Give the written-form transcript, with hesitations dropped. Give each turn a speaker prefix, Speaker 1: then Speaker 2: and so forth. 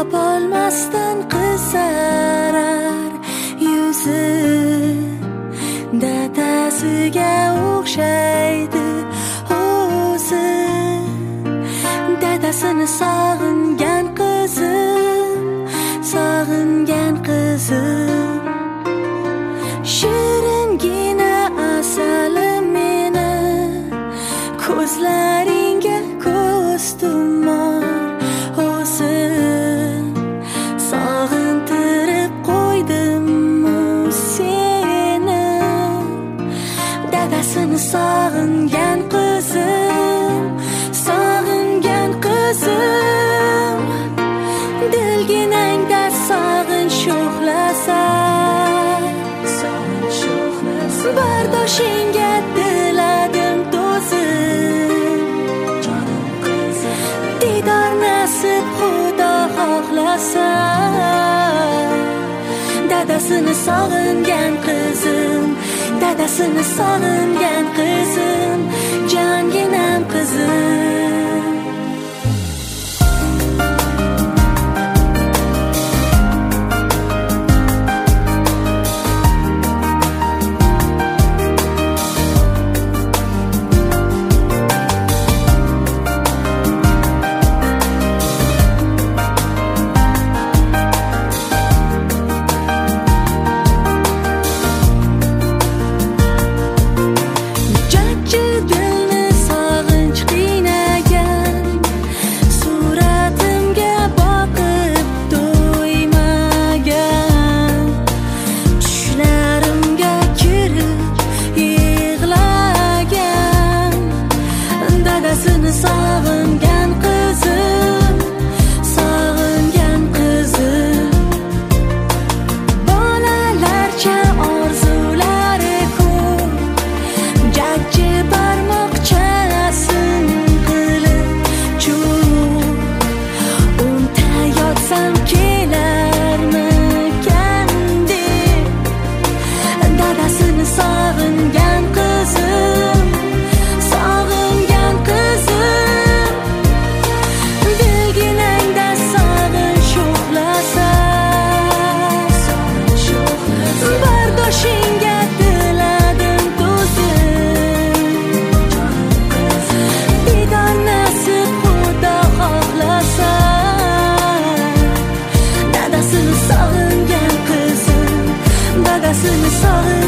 Speaker 1: topolmasdan qizarar yuzi, dadasiga o'xshaydi o'zi. Dadasini sog'ingan qizim, sog'ingan qizim. Shiringina asalim meni, ko'zlaringga ko'z tummor o'zim. Sog'intirib qo'ydim-mu seni, dadasini sog'ingan qizim, sog'ingan qizim. Dilginangda sog'in sho'xlasa, bardoshingga diladim to'zim. Didor nasib xudo xohlasa, dadasini sog'ingan qizim, dadasini sog'ingan qizim, jonginam qizim. Sog'ingan qizim, sog'ingan qizim. Bolalarcha orzulari ko'p, jajji barmoqchasin qilib cho'p. Unta yotsam kelarmikan deb, dadasini sog'ingan qizim, sog'ingan qizim. Bardoshingga diladim to'zim. Didor nasib xudo xohlasa, dadasini sog'ingan qizim, dadasini sog'ingan